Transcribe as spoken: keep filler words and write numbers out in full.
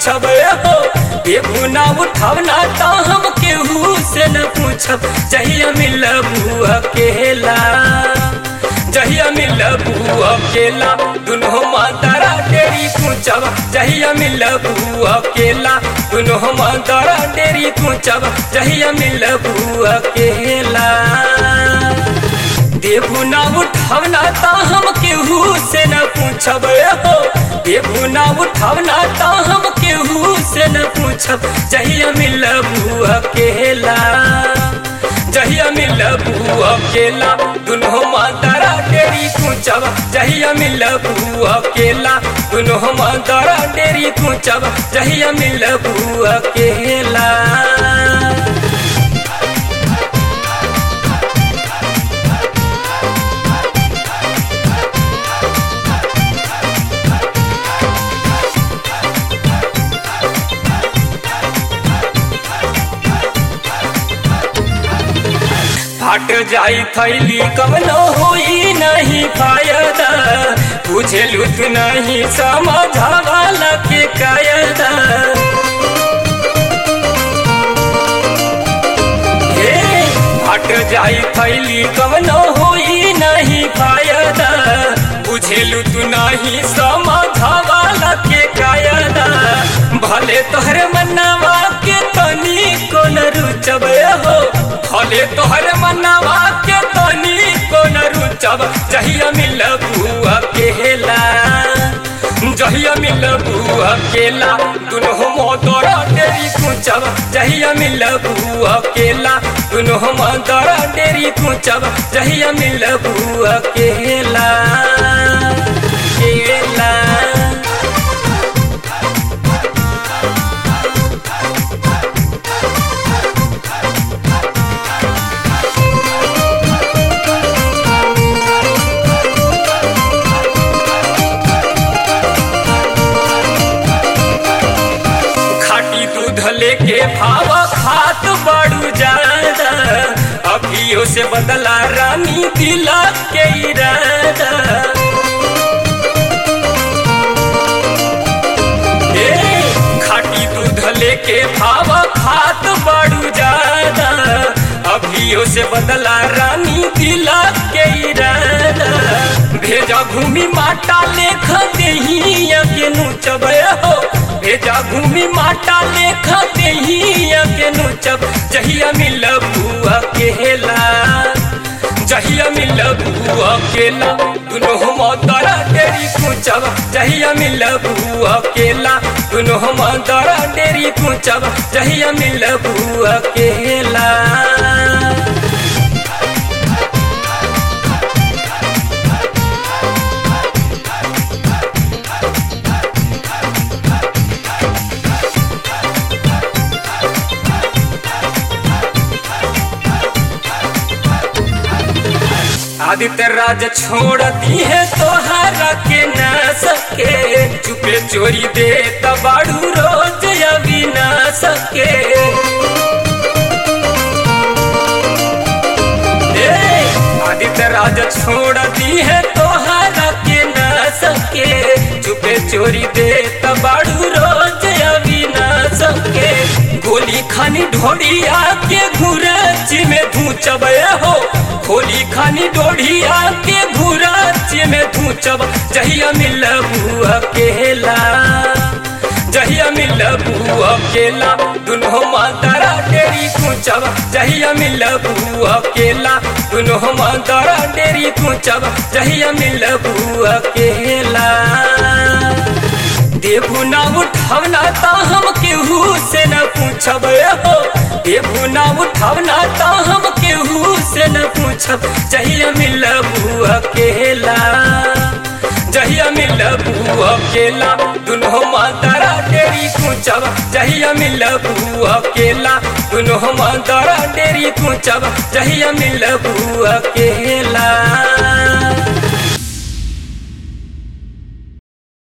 पूछब हो देबू ना उठावना तो हम केहू से न पूछब जहिया मिलबू अकेला जहिया मिलबू अकेला दुनो मातारा डेरी पूछब जहिया मिलबू अकेला दुनो मातारा डेरी पूछब जहिया मिलबू अकेला देबू ना उठावना तो हम केहू से न पूछब हो देबू ना उठावना तो हम केहू से न पूछब जहिया मिलबू अकेला जहिया मिलबू अकेला दुनो मातारा डेरी पूछब जहिया मिलबू अकेला दुनो मातारा डेरी पूछब जहिया मिलबू अकेला हट जाई थैली कवनो होई नहीं फायदा बुझेलू तू नहीं समझावाला के कायदा हे हट जाई थैली कवनो होई नहीं फायदा बुझेलू तू नहीं समझावाला के कायदा भले तोहर मनवा के तनी को न रुचब हो भले तोहर मनवा के तनी को न रुचब जहिया मिलबू अकेला जहिया मिलबू अकेला दुनो मोतरा डेरी पूछब जहिया मिलबू अकेला दुनो मोतरा डेरी पूछब जहिया मिलबू अकेला अकेला लेके भावा खात बड़ू ज्यादा अभियो से बदला रानी दिला के इरादा खाटी दूध लेके भावा खात बड़ू ज्यादा अभियो से बदला रानी दिला के इरादा भेजा भूमि माटा लेख देहिया के नुचब हो भेजा भूमि माटा लेख देहिया के नुचब जहिया मिलबू अकेला जहिया मिलबू अकेला दुनो मातारा डेरी पूछब जहिया मिलबू अकेला दुनो मातारा डेरी पूछब जहिया मिलबू अकेला आदित्य राज छोड़ दी है तोहरा के न सके चुपे चोरी दे तबाड़ू रोज अभी न सके आदित्य राज छोड़ दी है तोहरा के न सके चुपे चोरी दे तबाड़ू रोज अभी न सके गोली खानी ढोड़िया के घुरच में धूचब हो खोली खानी डोढ़िया के घुरच में धूचब जहिया मिलबू अकेला जहिया मिलबू अकेला दुनो मातारा डेरी पूछब जहिया मिलबू अकेला दुनो मातारा डेरी पूछब जहिया मिलबू अकेला देबू ना उठावना तो हम केहू से न पूछब हो देबू ना उठावना तो हम केहू से न पूछब जहिया मिलबू अकेला जहिया मिलबू अकेला दुनो मातारा डेरी पूछब जहिया मिलबू अकेला दुनो मातारा डेरी पूछब जहिया मिलबू अकेला।